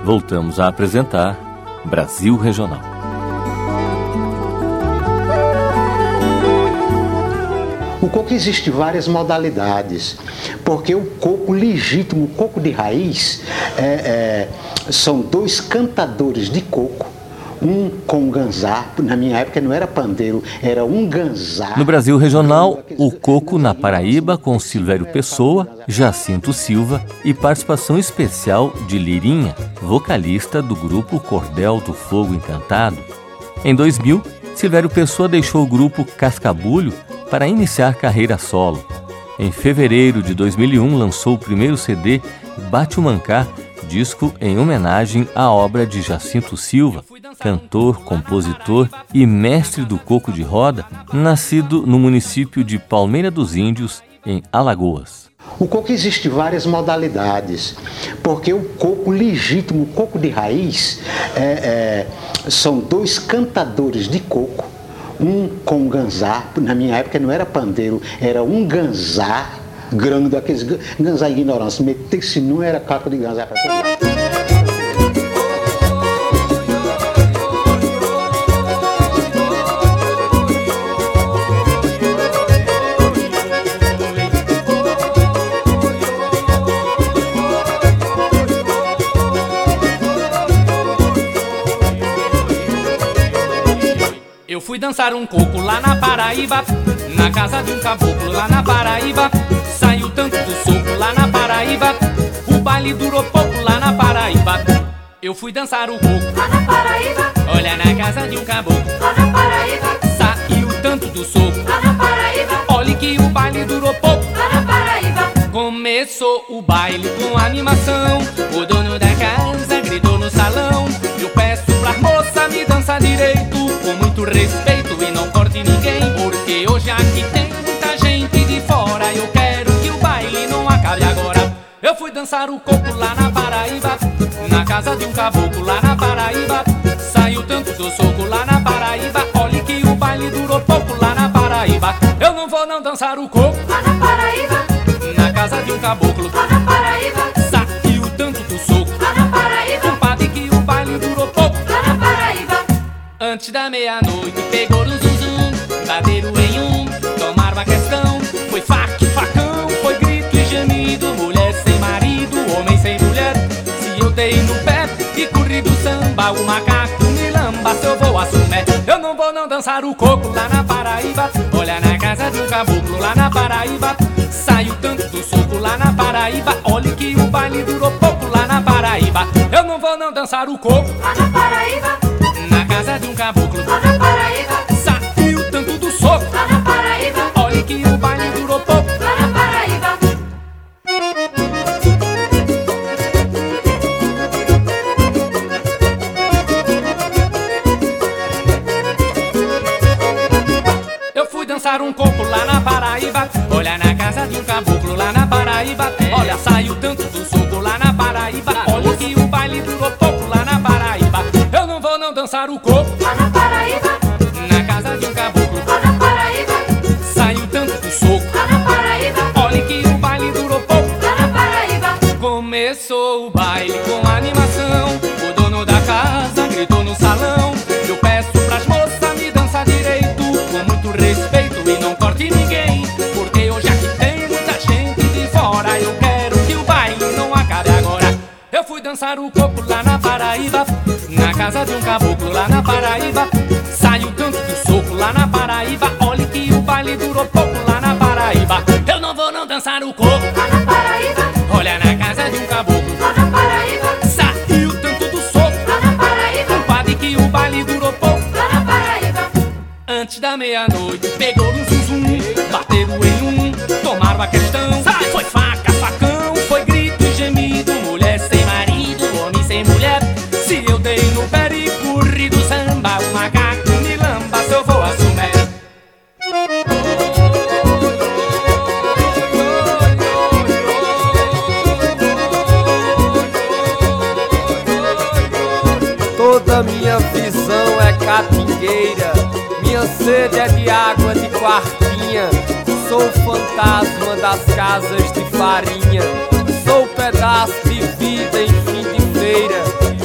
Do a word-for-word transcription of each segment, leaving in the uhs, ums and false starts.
Voltamos a apresentar Brasil Regional. O coco existe várias modalidades, porque o coco legítimo, o coco de raiz, é, é, são dois cantadores de coco, um com ganzá, na minha época não era pandeiro, era um ganzá. No Brasil Regional, o coco na Paraíba com Silvério Pessoa, Jacinto Silva e participação especial de Lirinha, vocalista do grupo Cordel do Fogo Encantado. Em dois mil, Silvério Pessoa deixou o grupo Cascabulho para iniciar carreira solo. Em fevereiro de dois mil e um, lançou o primeiro C D, Bate o Mancá, disco em homenagem à obra de Jacinto Silva, cantor, compositor e mestre do coco de roda, nascido no município de Palmeira dos Índios, em Alagoas. O coco existe várias modalidades, porque o coco legítimo, o coco de raiz, é, é, são dois cantadores de coco, um com ganzá, na minha época não era pandeiro, era um ganzá grande, daqueles ganzá ignorância, meter-se não era caco de ganzá para todo lado. Eu fui dançar um coco lá na Paraíba, na casa de um caboclo lá na Paraíba. Saiu tanto do soco lá na Paraíba, o baile durou pouco lá na Paraíba. Eu fui dançar o coco lá na Paraíba, olha na casa de um caboclo lá na Paraíba. Saiu tanto do soco lá na Paraíba, olhe que o baile durou pouco lá na Paraíba. Começou o baile com animação, o dono da casa gritou no salão: eu peço pra moça me dançar direito, com muito respeito e não corte ninguém, porque hoje aqui tem muita gente de fora. Eu quero que o baile não acabe agora. Eu fui dançar o coco lá na Paraíba, na casa de um caboclo lá na Paraíba. Saiu tanto do soco lá na Paraíba, olhe que o baile durou pouco lá na Paraíba. Eu não vou não dançar o coco lá na Paraíba, na casa de um caboclo lá na Paraíba. Saiu tanto do soco lá na Paraíba, compadre, que o baile durou pouco lá na Paraíba. Antes da meia-noite pegou no zunzum, bateram em um, tomaram a questão. Foi faca e facão, foi grito e gemido, mulher sem marido, homem sem mulher. Se eu dei no pé e corri do samba, o macaco me lamba se eu vou assumir. Eu não vou não dançar o coco lá na Paraíba, olha na casa de um caboclo lá na Paraíba. Saiu tanto do soco lá na Paraíba, olhe que o baile durou pouco lá na Paraíba. Eu não vou não dançar o coco lá na Paraíba, na casa de um caboclo lá na Paraíba. Saiu tanto do soco lá na Paraíba, olhe que o baile durou pouco lá na Paraíba. Eu fui dançar um coco lá na Paraíba, olha na casa de um caboclo lá na Paraíba. Olha, saiu tanto do soco lá na Paraíba, olha que o baile durou pouco lá na Paraíba. Eu não vou não dançar o coco lá na Paraíba, na casa de um caboclo lá na Paraíba. Saiu tanto do soco lá na Paraíba, olha que o baile durou pouco lá na Paraíba. Começou o baile com animação, o dono da casa gritou no salão: eu peço pras moças me dançar direito, com muito respeito e não corte ninguém, porque hoje aqui tem muita gente de fora. Eu quero que o baile não acabe agora. Eu fui dançar o coco lá na Paraíba, na casa de um caboclo lá na Paraíba. Saiu tanto do soco lá na Paraíba, olhe que o baile durou pouco lá na Paraíba. Eu não vou não dançar o coco lá na Paraíba, olha na casa de um caboclo lá na Paraíba. Saiu tanto do soco lá na Paraíba, compadre, que o baile durou pouco lá na Paraíba. antes da meia-noite pegou no zunzum, bateram em um, tomaram a questão. Foi faca, facão, foi grito e gemido, mulher sem marido, homem sem mulher. Se eu dei no pé e corri do samba, o macaco me lamba se eu vou assumir. Toda minha visão é catingueira, minha sede é de água de quartinha. Sou o fantasma das casas de farinha, sou um pedaço de vida em fim de feira.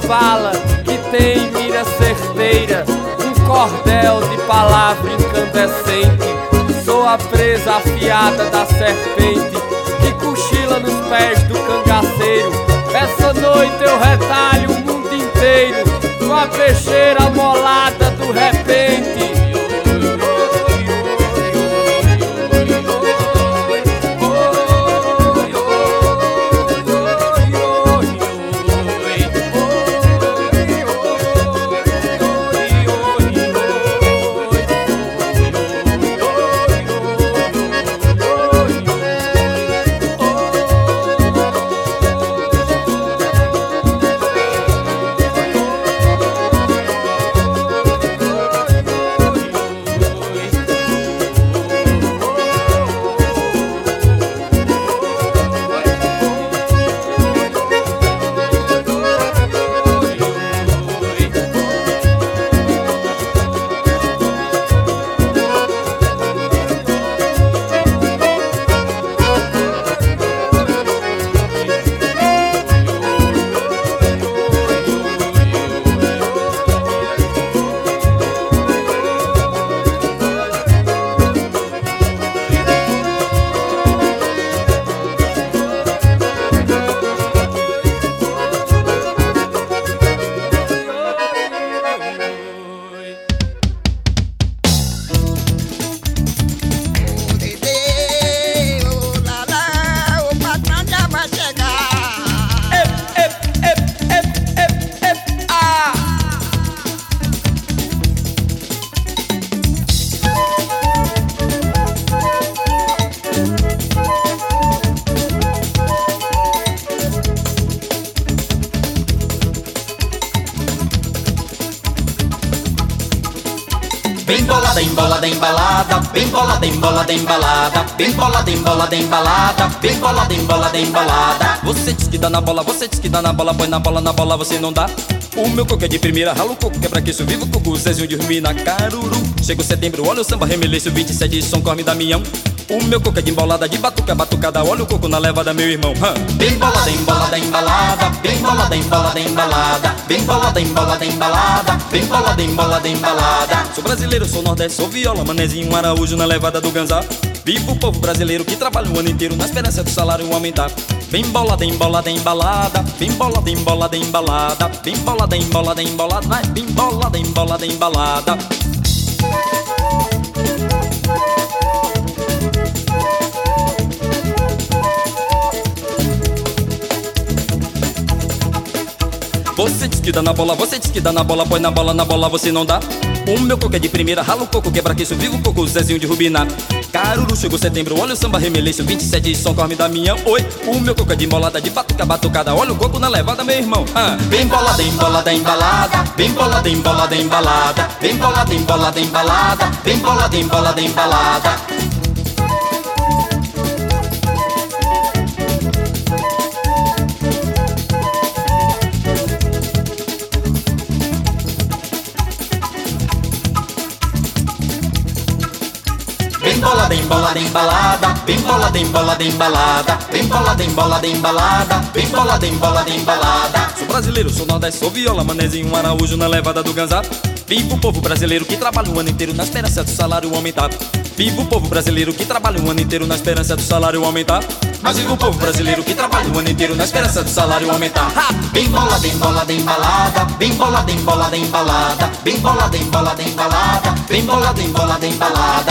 fala que tem mira certeira, um cordel de palavra incandescente. Sou a presa afiada da serpente que cochila nos pés do cangaceiro. Essa noite eu retalho o mundo inteiro com a peixeira molada do repente. Bem bolada, embolada, embalada, bem bolada, embolada, embalada, bem bolada, embolada, embalada, bem bolada, embolada, embalada. Você diz que dá na bola, você diz que dá na bola, põe na bola, na bola você não dá. O meu coco é de primeira, ralo o coco, quebra queixo vivo, coco, Zezinho de Rumina, Caruru. Chega o setembro, olha o samba, remeleço, vinte e sete, São Corme, Damião. O meu coco é de embolada, de batuca, batucada, olha o coco na levada, meu irmão. Hum. Bem bolada, embolada, embalada, bem bolada, embolada, embalada, bem bolada, embolada, embalada, bem bolada, embolada, embalada. Sou brasileiro, sou nordeste, sou viola, manezinho, Araújo na levada do ganzá. Viva o povo brasileiro que trabalha o ano inteiro na esperança do salário aumentar. Bem bolada, embolada, embalada, bem bolada, embolada, embalada, bem bolada, embolada, embolada, vai, bem bolada, embolada, embalada. Você diz que dá na bola, você diz que dá na bola, põe na bola, na bola você não dá. O meu coco é de primeira, ralo o coco, quebra queixo, vivo o coco, Zezinho de Rubiná. Caruru, chegou setembro, olha o samba, remeleço, vinte e sete, São Corme, Damião. Oi, o meu coco é de embolada, de batuca, batucada, olha o coco na levada, meu irmão. Ah. Bem bolada, embolada, embalada, bem bolada, embolada, embalada, bem bolada, embolada, embalada, bem bolada, embolada, embalada. Bem bolada, embolada, embalada, bem bolada, embolada, embalada, bem bolada, embolada, embalada, bem bolada, embolada, embalada. Sou brasileiro, sou nordeste, sou viola, manezinho, Araújo na levada do ganzá. Viva o povo brasileiro que trabalha o ano inteiro na esperança do salário aumentar. Viva o povo brasileiro que trabalha o ano inteiro na esperança do salário aumentar. Mas viva o povo brasileiro que trabalha o ano inteiro na esperança do salário aumentar. Ha! Bem bolada, embolada, embalada, bem bolada, embolada, embalada, bem bolada, embolada, embalada, bem bolada, embolada, embalada.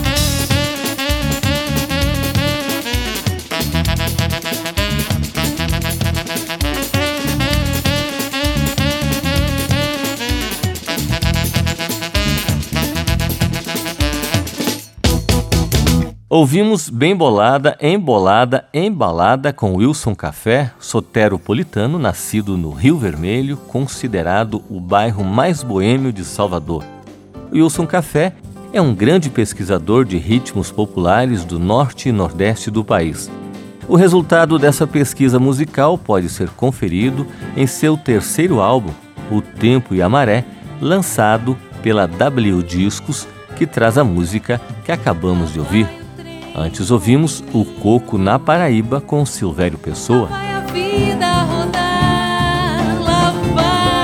Ouvimos Bem Bolada, Embolada, Embalada com Wilson Café, soteropolitano, nascido no Rio Vermelho, considerado o bairro mais boêmio de Salvador. Wilson Café é um grande pesquisador de ritmos populares do norte e nordeste do país. O resultado dessa pesquisa musical pode ser conferido em seu terceiro álbum, O Tempo e a Maré, lançado pela W Discos, que traz a música que acabamos de ouvir. Antes ouvimos O Coco na Paraíba com Silvério Pessoa. Vai a vida rodar, lá vai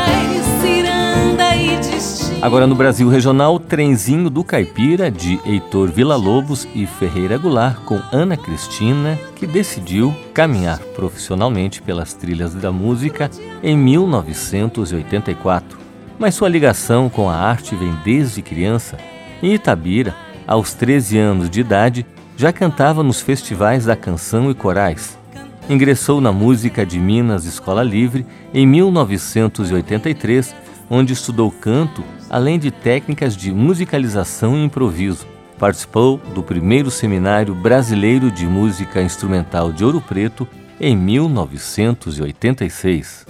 Agora no Brasil regional, Trenzinho do Caipira, de Heitor Villa-Lobos e Ferreira Goulart, com Ana Cristina, que decidiu caminhar profissionalmente pelas trilhas da música em mil novecentos e oitenta e quatro. Mas sua ligação com a arte vem desde criança. Em Itabira, aos treze anos de idade, já cantava nos festivais da canção e corais. Ingressou na Música de Minas Escola Livre em mil novecentos e oitenta e três, onde estudou canto, além de técnicas de musicalização e improviso. Participou do primeiro Seminário Brasileiro de Música Instrumental de Ouro Preto em mil novecentos e oitenta e seis.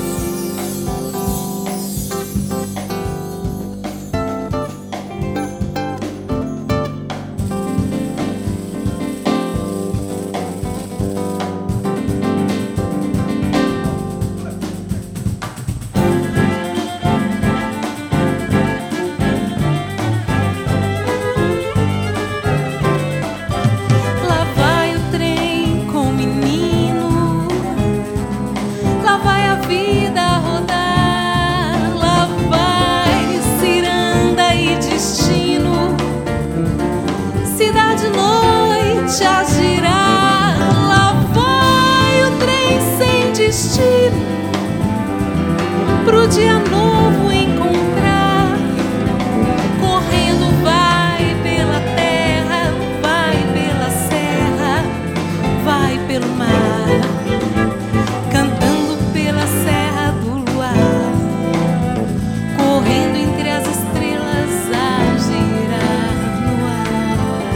Pro dia novo encontrar, correndo vai pela terra, vai pela serra, vai pelo mar, cantando pela serra do luar, correndo entre as estrelas a girar no ar.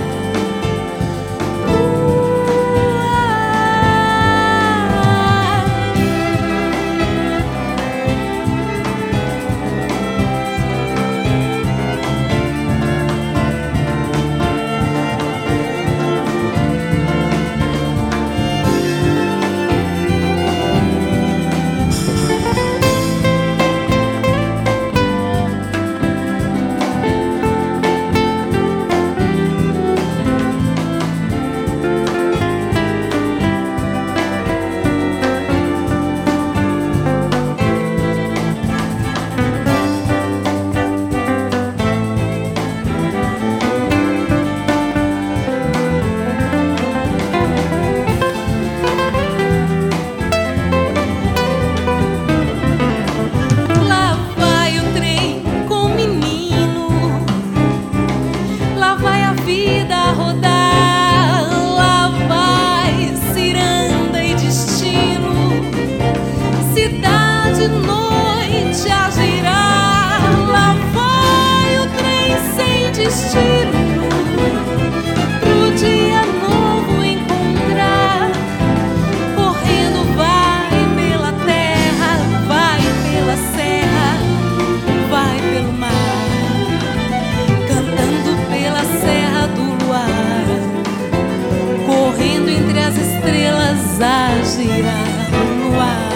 A girar no ar.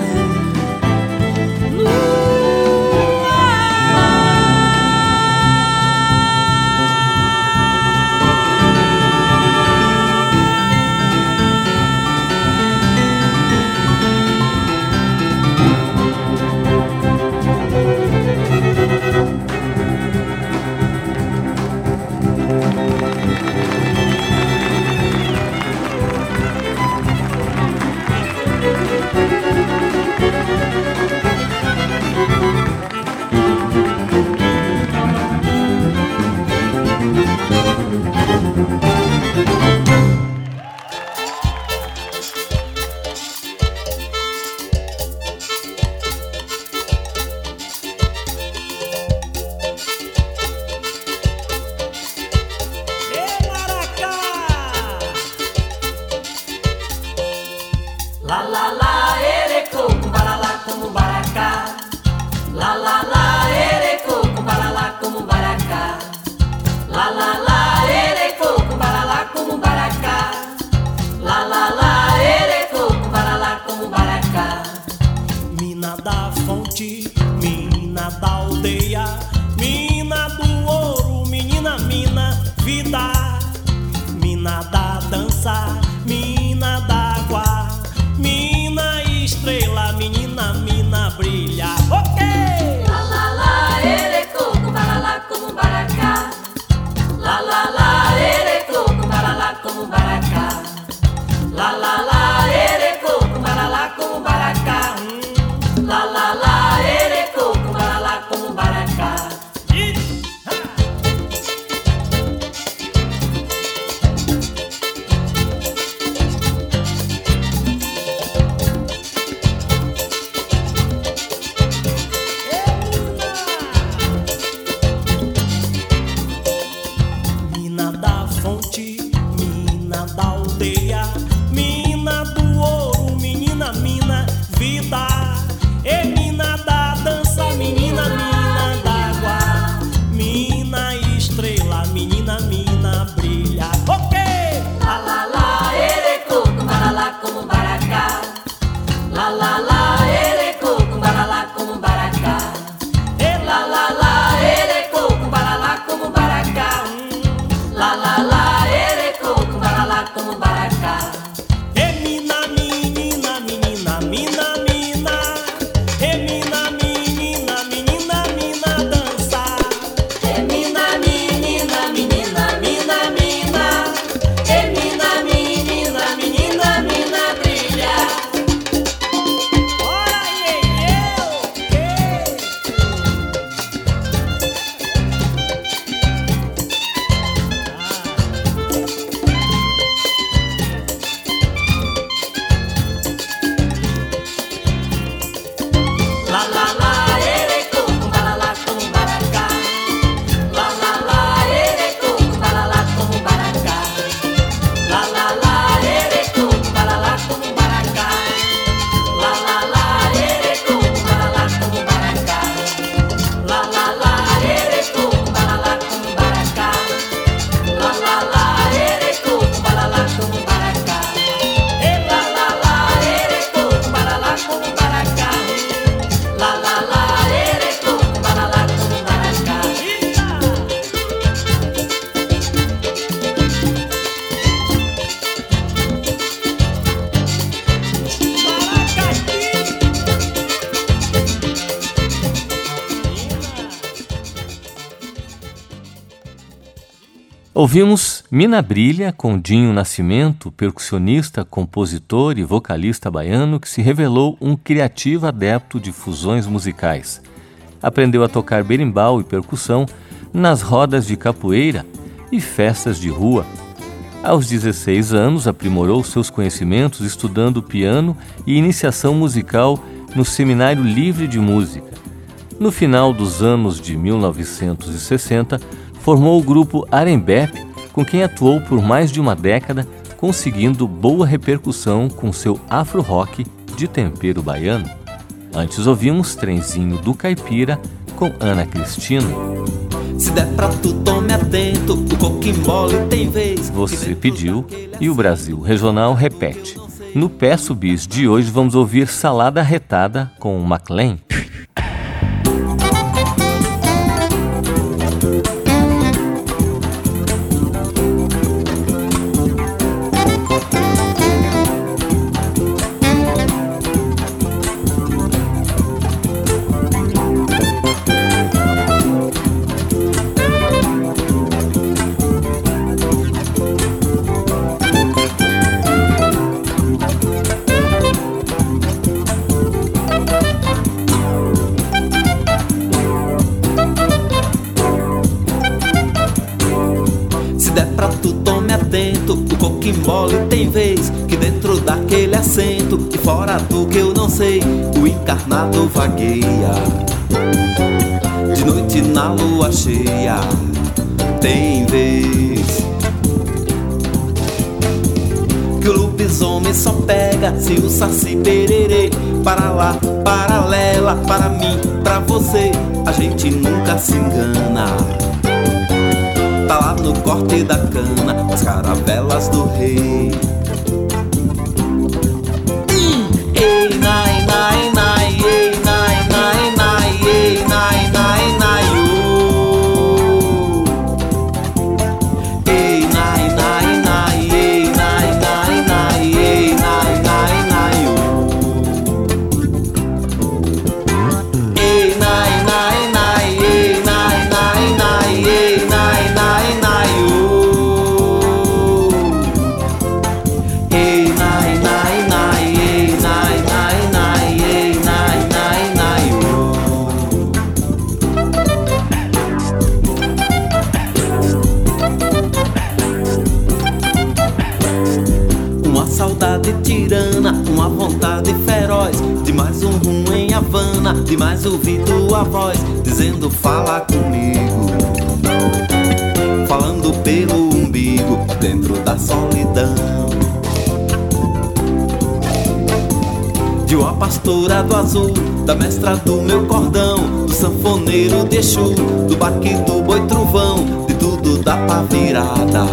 La la la, ereco, cumbaralá como baracá. La la la, ereco, cumbaralá como baracá. La la la, ereco, cumbaralá como baracá. La la la, ereco, cumbaralá como baracá. Mina da fonte, mina da aldeia, mina do ouro, menina, mina, vida. Mina da dança, mina d'água, mina estrela, menina, mina brilha. Ok! La la la, ereco, lá lá, erecô, cumbaralá, como baracá. Lá lá lá, erecô, cumbaralá, como baracá. Lá lá lá, erecô, cumbaralá, como baracá. E mina, menina, menina, mina, mina. E mina, menina, menina, mina, dança. E mina, menina, menina, mina, mina. E mina, menina, menina, mina, brilha. Ora, iê, iê, Lá lá lá, erecô, cumbaralá, como baracá. Lá lá lá, erecô, cumbaralá, como baracá. Lá lá lá, erecô, cumbaralá, como baracá. Lá lá lá, erecô, cumbaralá, como baracá. Lá lá lá, erecô, cumbaralá, como baracá. Lá lá lá, erecô, cumbaralá, como baracá. E lá lá lá, erecô, cumbaralá, como baracá. Lá lá lá, erecô, cumbaralá, como baracá. Ouvimos Mina Brilha com Dinho Nascimento, percussionista, compositor e vocalista baiano que se revelou um criativo adepto de fusões musicais. Aprendeu a tocar berimbau e percussão nas rodas de capoeira e festas de rua. Aos dezesseis anos, aprimorou seus conhecimentos estudando piano e iniciação musical no Seminário Livre de Música. No final dos anos de mil novecentos e sessenta, formou o grupo Arembepe, com quem atuou por mais de uma década, conseguindo boa repercussão com seu afro-rock de tempero baiano. Antes ouvimos Trenzinho do Caipira com Ana Cristina. Se der pra tu, tome atento, o coquimole tem vez. Você pediu e o Brasil Regional repete. No Peço Bis de hoje vamos ouvir Salada Retada com McLean. O coquimole tem vez que dentro daquele assento e fora do que eu não sei, o encarnado vagueia. De noite na lua cheia tem vez que o lobisomem só pega se o saci pererê. Para lá, paralela, para mim, pra você, a gente nunca se engana. Tá lá no corte da cana, as caravelas do rei. Hum. Ei, nai, nai, nai, ei, nai, nai, nai, ei, nai, nai, nai, oh. Ei, nai, nai, nai, ei, nai, nai, nai, ei, nai, nai, nai, oh. Ei, nai, nai, nai, ei, nai, nai, nai, ei, nai, nai, nai, oh. Ei, nai, nai, nai, ei, nai, nai, nai, ei, nai, nai, nai, oh. Uma saudade tirana, uma vontade feroz, de mais um rum em Havana, de mais ouvido a voz, dizendo fala comigo, falando pelo umbigo, dentro da solidão. De uma pastora do azul, da mestra do meu cordão, do sanfoneiro de Exu, do baque do boi trovão, de tudo dá pra virada,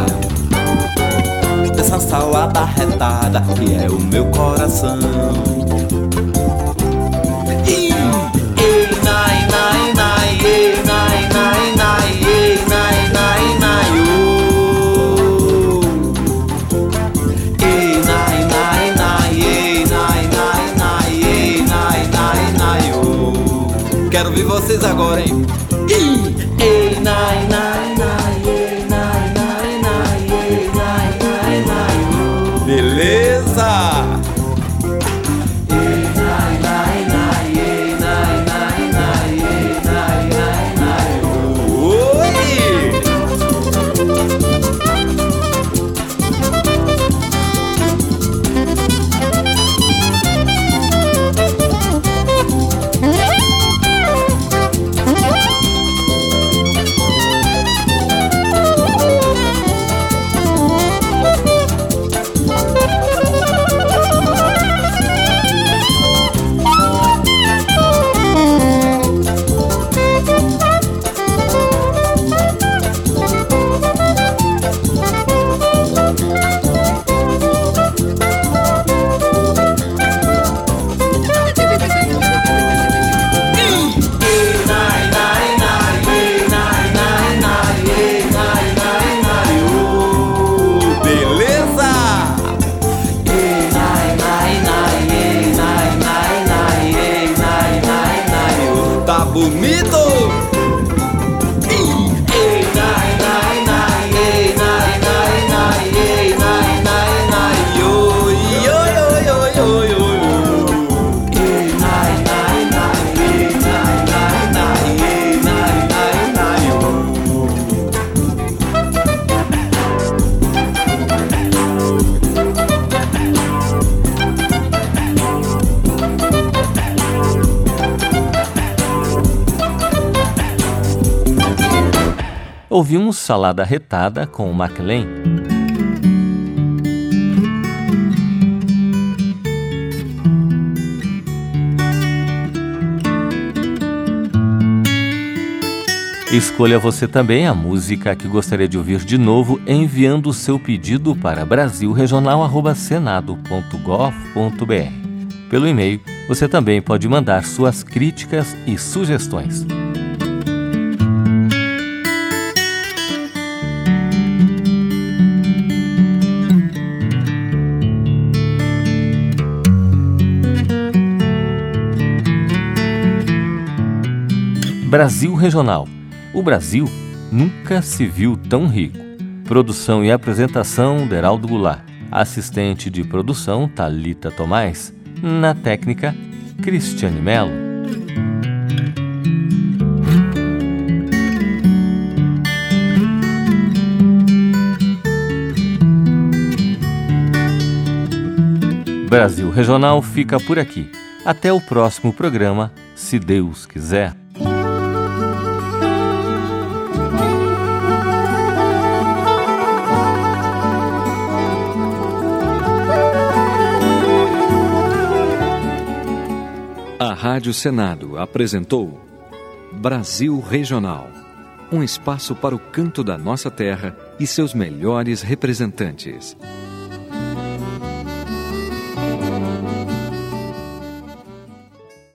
dessa salada retada que é o meu coração. quero ver vocês agora, hein? Ih, ei, nai, nai, nai, ei, nai, nai, nai, ei, nai, nai, nai. Beleza! Ei, nai, nai, nai, ei, nai, nai, nai, ei, nai, nai, nai. Oi! Ouvimos Salada Retada com MacLean. Escolha você também a música que gostaria de ouvir de novo enviando o seu pedido para brasil regional arroba senado ponto gov ponto br. Pelo e-mail, você também pode mandar suas críticas e sugestões. Brasil Regional. O Brasil nunca se viu tão rico. Produção e apresentação, Deraldo Goulart. Assistente de produção, Thalita Tomás. Na técnica, Cristiane Melo. Brasil Regional fica por aqui. Até o próximo programa, se Deus quiser. A Rádio Senado apresentou Brasil Regional, um espaço para o canto da nossa terra e seus melhores representantes.